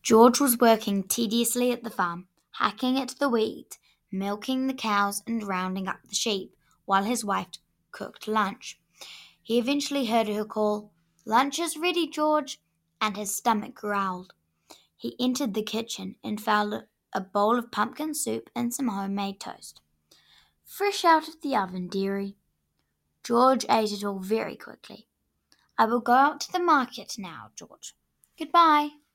George was working tediously at the farm, hacking at the wheat, milking the cows, and rounding up the sheep, while his wife cooked lunch. He eventually heard her call, "Lunch is ready, George," and his stomach growled. He entered the kitchen and found a bowl of pumpkin soup and some homemade toast. "Fresh out of the oven, dearie." George ate it all very quickly. "I will go out to the market now, George. Goodbye."